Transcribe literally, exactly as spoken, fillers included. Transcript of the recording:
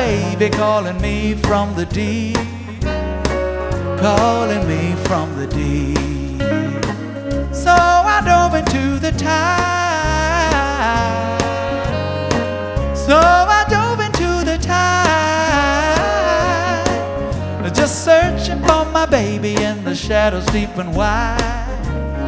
baby calling me from the deep, calling me from the deep. So I dove into the tide, so I dove into the tide, just searching for my baby in the shadows deep and wide.